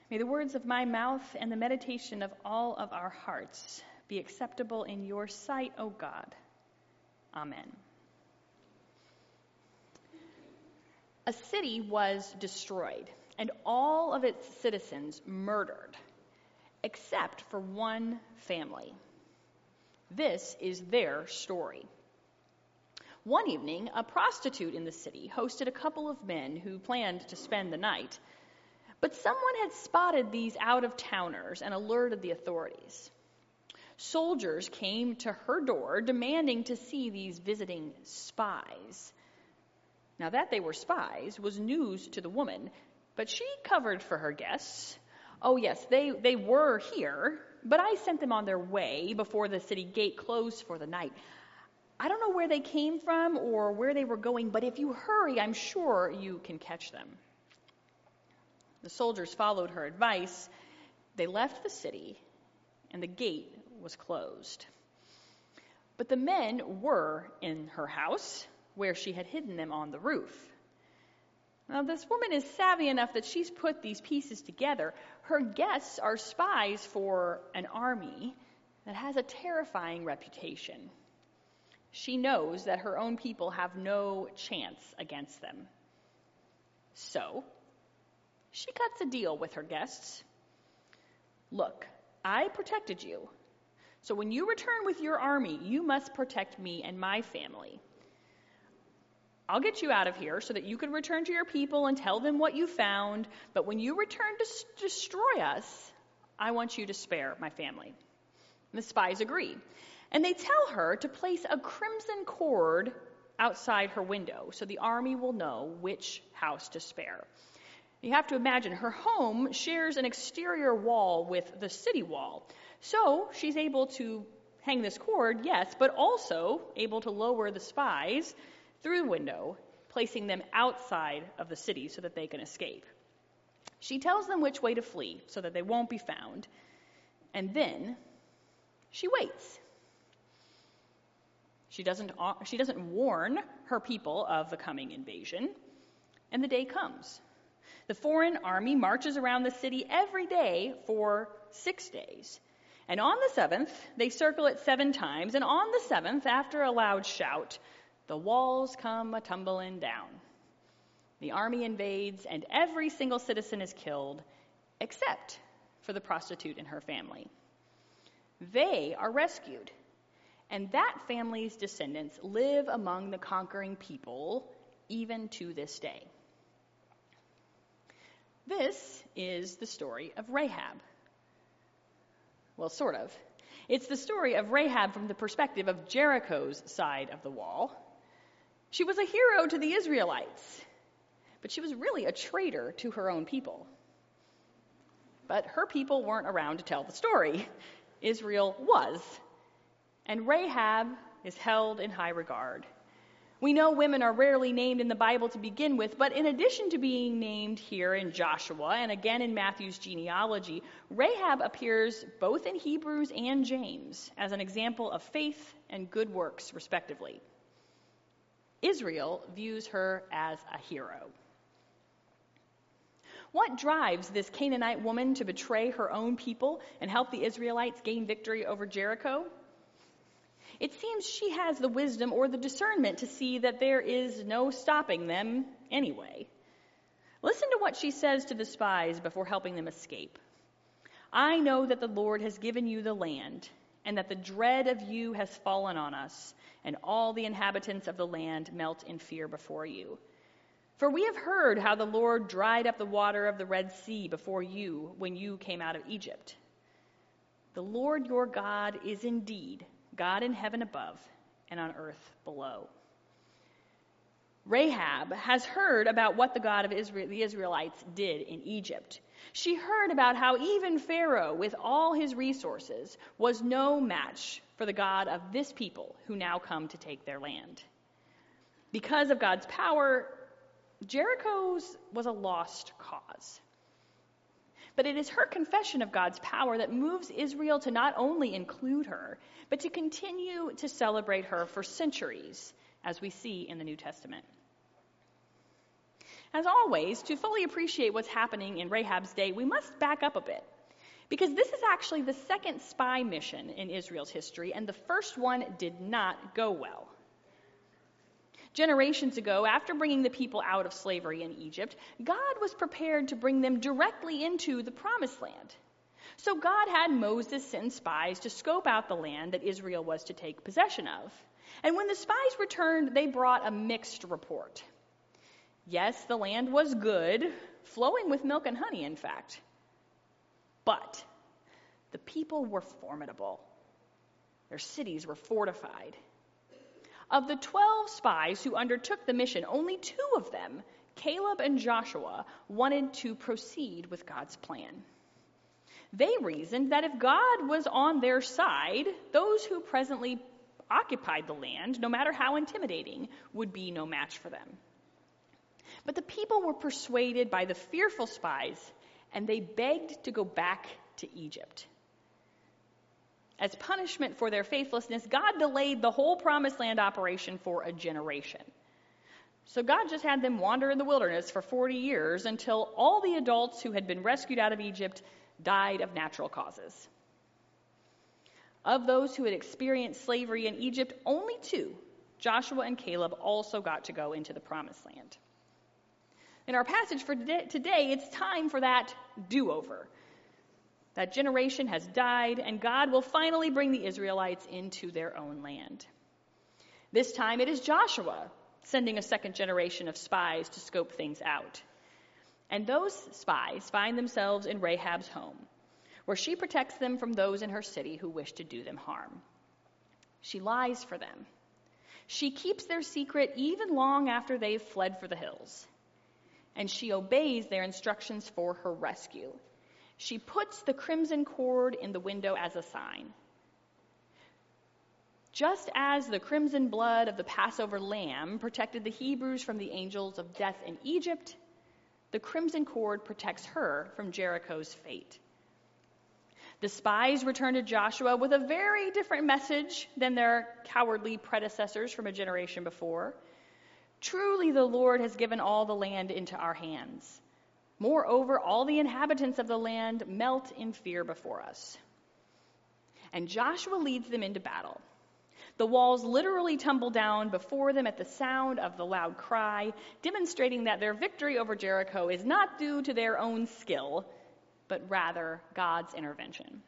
May the words of my mouth and the meditation of all of our hearts be acceptable in your sight, O God. Amen. A city was destroyed and all of its citizens murdered, except for one family. This is their story. One evening, a prostitute in the city hosted a couple of men who planned to spend the night, but someone had spotted these out-of-towners and alerted the authorities. Soldiers came to her door demanding to see these visiting spies. Now, that they were spies was news to the woman, but she covered for her guests. Oh, yes, they were here, but I sent them on their way before the city gate closed for the night. I don't know where they came from or where they were going, but if you hurry, I'm sure you can catch them. The soldiers followed her advice. They left the city, and the gate was closed. But the men were in her house, where she had hidden them on the roof. Now, this woman is savvy enough that she's put these pieces together. Her guests are spies for an army that has a terrifying reputation. She knows that her own people have no chance against them. So, she cuts a deal with her guests. Look, I protected you. So when you return with your army, you must protect me and my family. I'll get you out of here so that you can return to your people and tell them what you found. But when you return to destroy us, I want you to spare my family. And the spies agree. And they tell her to place a crimson cord outside her window so the army will know which house to spare. You have to imagine her home shares an exterior wall with the city wall. So she's able to hang this cord, yes, but also able to lower the spies through the window, placing them outside of the city so that they can escape. She tells them which way to flee so that they won't be found, and then she waits. She doesn't warn her people of the coming invasion, and the day comes. The foreign army marches around the city every day for 6 days. And on the 7th, they circle it 7 times, and on the 7th, after a loud shout, the walls come a-tumbling down. The army invades, and every single citizen is killed, except for the prostitute and her family. They are rescued, and that family's descendants live among the conquering people even to this day. This is the story of Rahab. Well, sort of. It's the story of Rahab from the perspective of Jericho's side of the wall. She was a hero to the Israelites, but she was really a traitor to her own people. But her people weren't around to tell the story. Israel was. And Rahab is held in high regard. We know women are rarely named in the Bible to begin with, but in addition to being named here in Joshua and again in Matthew's genealogy, Rahab appears both in Hebrews and James as an example of faith and good works, respectively. Israel views her as a hero. What drives this Canaanite woman to betray her own people and help the Israelites gain victory over Jericho? It seems she has the wisdom or the discernment to see that there is no stopping them anyway. Listen to what she says to the spies before helping them escape. I know that the Lord has given you the land, and that the dread of you has fallen on us, and all the inhabitants of the land melt in fear before you. For we have heard how the Lord dried up the water of the Red Sea before you when you came out of Egypt. The Lord your God is indeed God in heaven above and on earth below. Rahab has heard about what the God of Israel, the Israelites did in Egypt. She heard about how even Pharaoh, with all his resources, was no match for the God of this people who now come to take their land. Because of God's power, Jericho's was a lost cause. But it is her confession of God's power that moves Israel to not only include her, but to continue to celebrate her for centuries, as we see in the New Testament. As always, to fully appreciate what's happening in Rahab's day, we must back up a bit, because this is actually the second spy mission in Israel's history, and the first one did not go well. Generations ago, after bringing the people out of slavery in Egypt, God was prepared to bring them directly into the Promised Land. So God had Moses send spies to scope out the land that Israel was to take possession of. And when the spies returned, they brought a mixed report. Yes, the land was good, flowing with milk and honey, in fact. But the people were formidable. Their cities were fortified. Of the 12 spies who undertook the mission, only 2 of them, Caleb and Joshua, wanted to proceed with God's plan. They reasoned that if God was on their side, those who presently occupied the land, no matter how intimidating, would be no match for them. But the people were persuaded by the fearful spies, and they begged to go back to Egypt. As punishment for their faithlessness, God delayed the whole Promised Land operation for a generation. So God just had them wander in the wilderness for 40 years until all the adults who had been rescued out of Egypt died of natural causes. Of those who had experienced slavery in Egypt, only 2, Joshua and Caleb, also got to go into the Promised Land. In our passage for today, it's time for that do-over. That generation has died, and God will finally bring the Israelites into their own land. This time it is Joshua sending a second generation of spies to scope things out. And those spies find themselves in Rahab's home, where she protects them from those in her city who wish to do them harm. She lies for them. She keeps their secret even long after they've fled for the hills. And she obeys their instructions for her rescue. She puts the crimson cord in the window as a sign. Just as the crimson blood of the Passover lamb protected the Hebrews from the angels of death in Egypt, the crimson cord protects her from Jericho's fate. The spies return to Joshua with a very different message than their cowardly predecessors from a generation before. Truly, the Lord has given all the land into our hands. Moreover, all the inhabitants of the land melt in fear before us. And Joshua leads them into battle. The walls literally tumble down before them at the sound of the loud cry, demonstrating that their victory over Jericho is not due to their own skill, but rather God's intervention.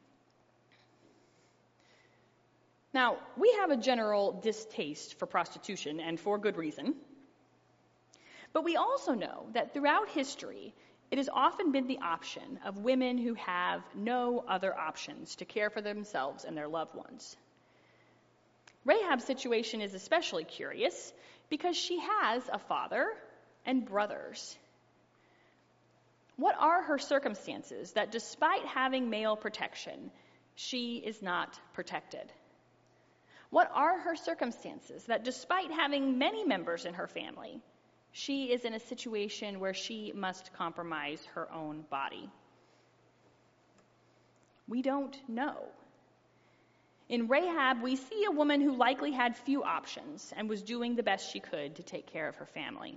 Now, we have a general distaste for prostitution, and for good reason. But we also know that throughout history, it has often been the option of women who have no other options to care for themselves and their loved ones. Rahab's situation is especially curious because she has a father and brothers. What are her circumstances that despite having male protection, she is not protected? What are her circumstances that despite having many members in her family, she is in a situation where she must compromise her own body? We don't know. In Rahab, we see a woman who likely had few options and was doing the best she could to take care of her family.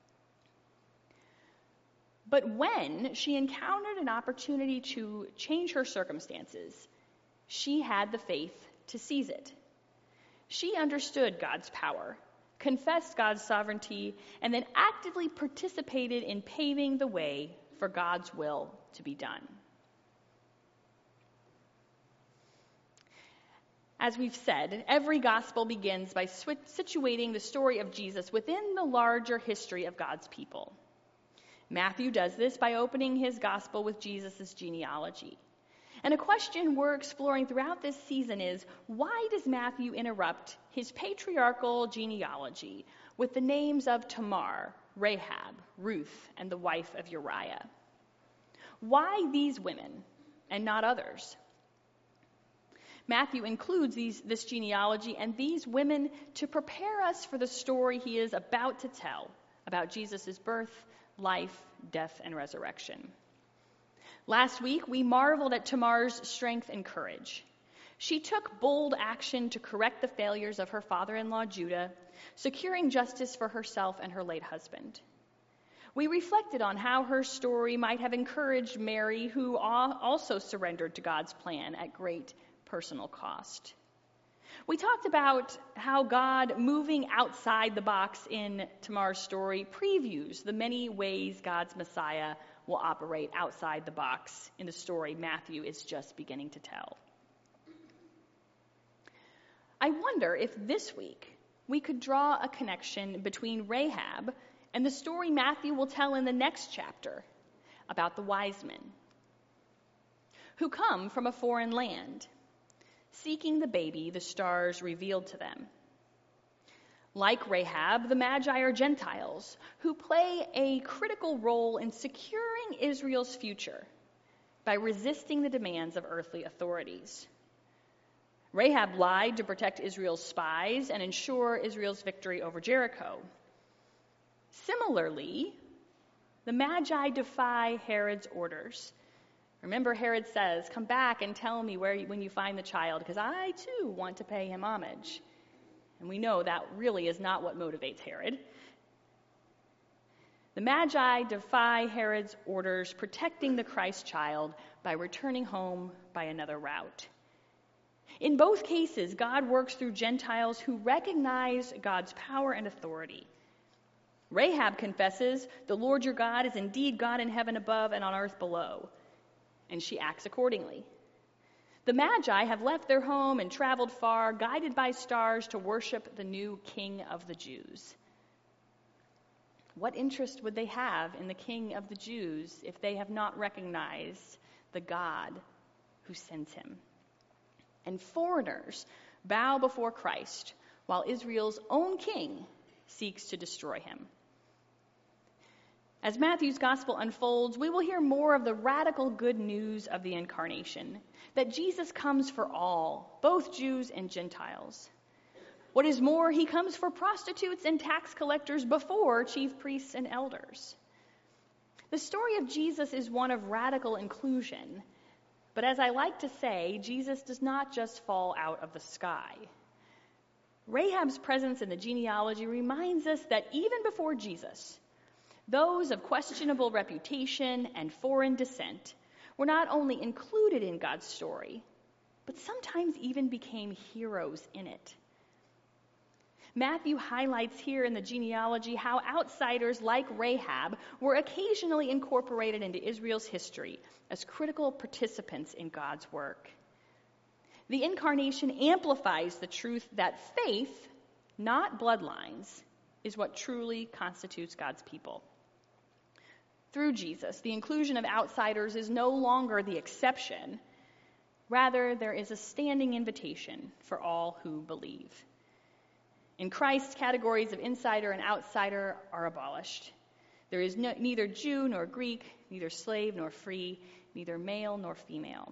But when she encountered an opportunity to change her circumstances, she had the faith to seize it. She understood God's power, confessed God's sovereignty, and then actively participated in paving the way for God's will to be done. As we've said, every gospel begins by situating the story of Jesus within the larger history of God's people. Matthew does this by opening his gospel with Jesus' genealogy. And a question we're exploring throughout this season is, why does Matthew interrupt his patriarchal genealogy with the names of Tamar, Rahab, Ruth, and the wife of Uriah? Why these women and not others? Matthew includes this genealogy and these women to prepare us for the story he is about to tell about Jesus' birth, life, death, and resurrection. Last week, we marveled at Tamar's strength and courage. She took bold action to correct the failures of her father-in-law Judah, securing justice for herself and her late husband. We reflected on how her story might have encouraged Mary, who also surrendered to God's plan at great personal cost. We talked about how God moving outside the box in Tamar's story previews the many ways God's Messiah will operate outside the box in the story Matthew is just beginning to tell. I wonder if this week we could draw a connection between Rahab and the story Matthew will tell in the next chapter about the wise men who come from a foreign land, seeking the baby the stars revealed to them. Like Rahab, the Magi are Gentiles who play a critical role in securing Israel's future by resisting the demands of earthly authorities. Rahab lied to protect Israel's spies and ensure Israel's victory over Jericho. Similarly, the Magi defy Herod's orders. Remember, Herod says, "Come back and tell me when you find the child, because I too want to pay him homage." And we know that really is not what motivates Herod. The Magi defy Herod's orders, protecting the Christ child by returning home by another route. In both cases, God works through Gentiles who recognize God's power and authority. Rahab confesses, "The Lord your God is indeed God in heaven above and on earth below," and she acts accordingly. The Magi have left their home and traveled far, guided by stars to worship the new King of the Jews. What interest would they have in the King of the Jews if they have not recognized the God who sends him? And foreigners bow before Christ, while Israel's own king seeks to destroy him. As Matthew's gospel unfolds, we will hear more of the radical good news of the incarnation, that Jesus comes for all, both Jews and Gentiles. What is more, he comes for prostitutes and tax collectors before chief priests and elders. The story of Jesus is one of radical inclusion, but as I like to say, Jesus does not just fall out of the sky. Rahab's presence in the genealogy reminds us that even before Jesus, those of questionable reputation and foreign descent were not only included in God's story, but sometimes even became heroes in it. Matthew highlights here in the genealogy how outsiders like Rahab were occasionally incorporated into Israel's history as critical participants in God's work. The incarnation amplifies the truth that faith, not bloodlines, is what truly constitutes God's people. Through Jesus, the inclusion of outsiders is no longer the exception. Rather, there is a standing invitation for all who believe. In Christ, categories of insider and outsider are abolished. There is neither Jew nor Greek, neither slave nor free, neither male nor female.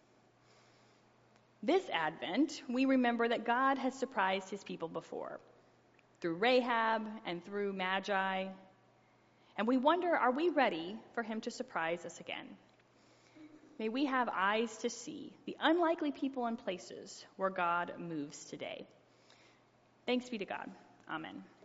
This Advent, we remember that God has surprised his people before, through Rahab and through Magi. And we wonder, are we ready for him to surprise us again? May we have eyes to see the unlikely people and places where God moves today. Thanks be to God. Amen.